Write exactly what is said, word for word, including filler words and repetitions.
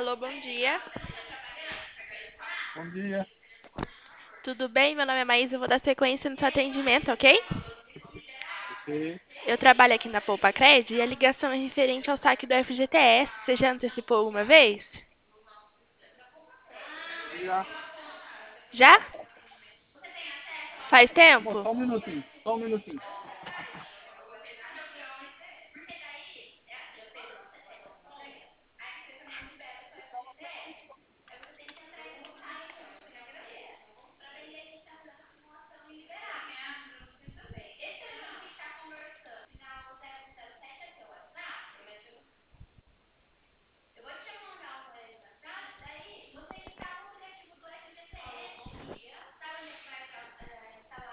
Alô, bom dia. Bom dia. Tudo bem? Meu nome é Maísa, eu vou dar sequência no seu atendimento, ok? Ok. Eu trabalho aqui na Poupa Cred e a ligação é referente ao saque do F G T S. Você já antecipou alguma vez? Já. Já? Faz Bom, tempo? só um minutinho. Só um minutinho.